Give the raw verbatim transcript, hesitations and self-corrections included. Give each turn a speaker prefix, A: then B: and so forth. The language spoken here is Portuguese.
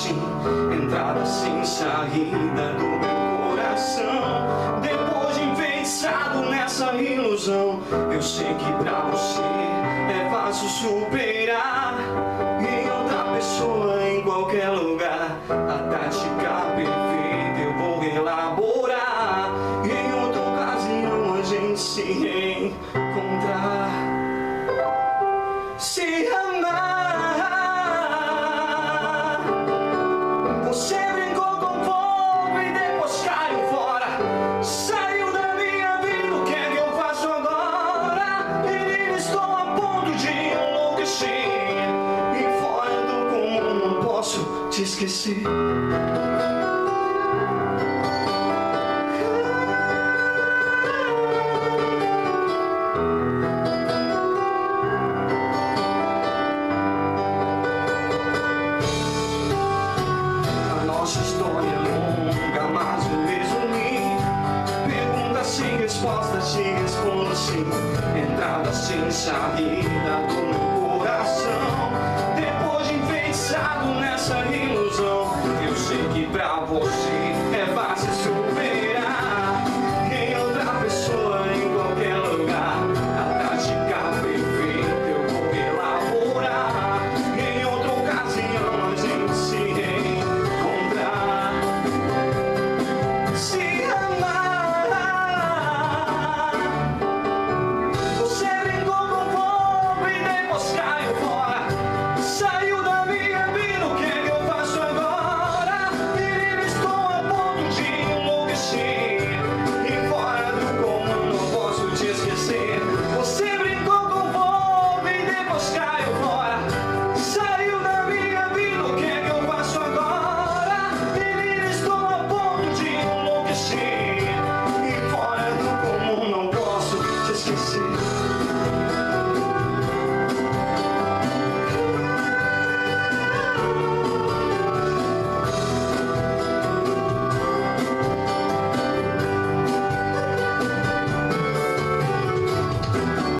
A: assim, entrada sem saída do meu coração. Depois de enfeitiçado nessa ilusão, eu sei que pra você é fácil superar. Em outra pessoa, em qualquer lugar, a tática perfeita eu vou elaborar. Em outra ocasião a gente se encontrar, se amar. Você brincou com fogo e depois caiu fora, saiu da minha vida, o que é que eu faço agora? Menina, estou a ponto de enlouquecer, e fora do comum não posso te esquecer. Nossa história é longa, mas vou resumir. Perguntas sem respostas, te respondo sim. Entrada sem saída do meu coração. Depois de enfeitiçado nessa ilusão, eu sei que pra você